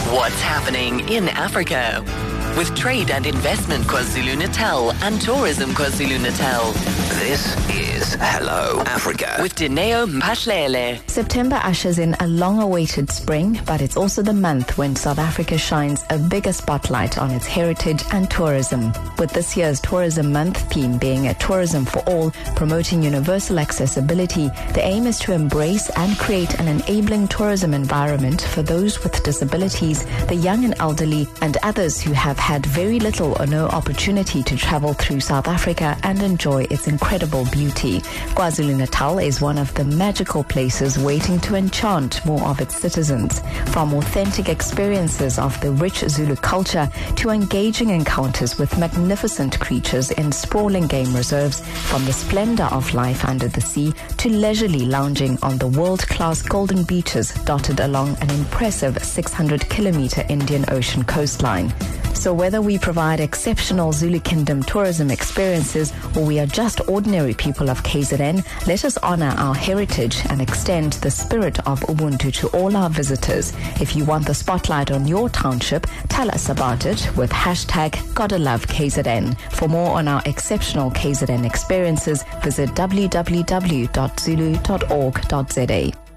What's happening in Africa? With Trade and Investment KwaZulu-Natal and Tourism KwaZulu-Natal. This is Hello Africa with Dineo Mphahlele. September ushers in a long-awaited spring, but it's also the month when South Africa shines a bigger spotlight on its heritage and tourism. With this year's Tourism Month theme being a tourism for all, promoting universal accessibility, the aim is to embrace and create an enabling tourism environment for those with disabilities, the young and elderly, and others who have had very little or no opportunity to travel through South Africa and enjoy its incredible beauty. KwaZulu-Natal is one of the magical places waiting to enchant more of its citizens. From authentic experiences of the rich Zulu culture to engaging encounters with magnificent creatures in sprawling game reserves, from the splendor of life under the sea to leisurely lounging on the world-class golden beaches dotted along an impressive 600-kilometer Indian Ocean coastline. So whether we provide exceptional Zulu Kingdom tourism experiences or we are just ordinary people of KZN, let us honor our heritage and extend the spirit of Ubuntu to all our visitors. If you want the spotlight on your township, tell us about it with hashtag GottaLoveKZN. For more on our exceptional KZN experiences, visit www.zulu.org.za.